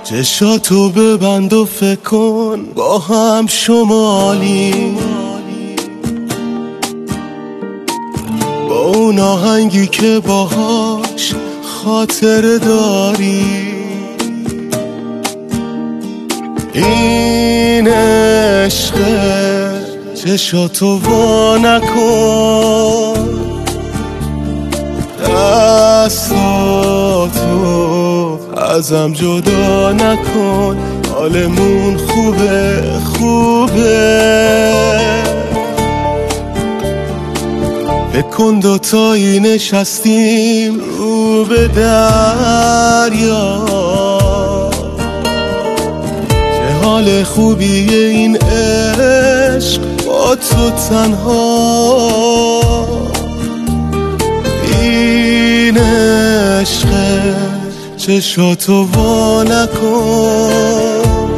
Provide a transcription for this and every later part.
چشاتو ببند و فکر کن با هم شمالی، با اون آهنگی که باهاش خاطره داری. این عشقه، چشاتو وا نکن، دستاتو ازم جدا نکن، حالمون خوبه خوبه. بکن دوتایی نشستیم رو به دریا، چه حال خوبیه این عشق با تو تنها. این عشقه، چشاتو وا نکن،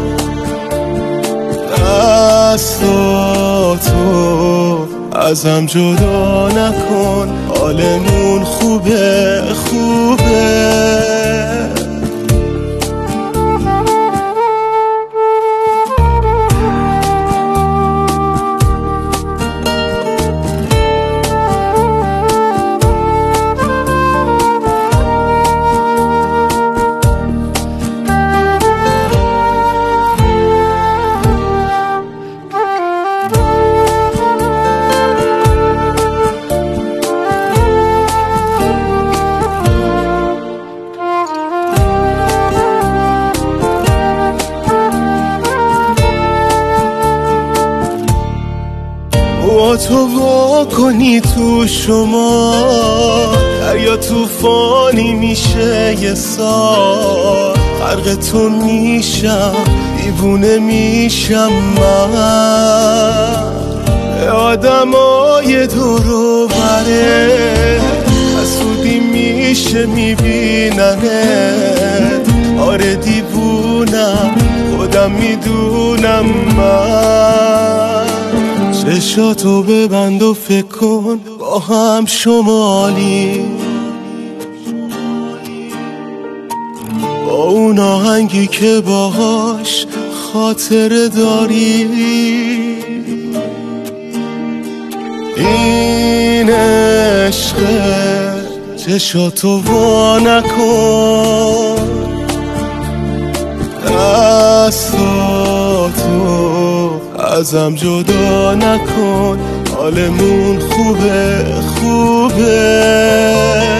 دستاتو ازم جدا نکن، حالمون خوبه خوبه. با تو وا کنی تو شما، دریا توفانی میشه یه سال، غرق تو میشم، دیوونه میشم من. آدمای دور و بره حسودی میشه میبیننت، آره دیوونم خودم میدونم من. چشاتو ببند و فکر کن با هم شمالی، با اون آهنگی که باهاش خاطره داری. این عشقه، چشاتو وا نکن، دستاتو ازم جدا نکن، حالمون خوبه خوبه.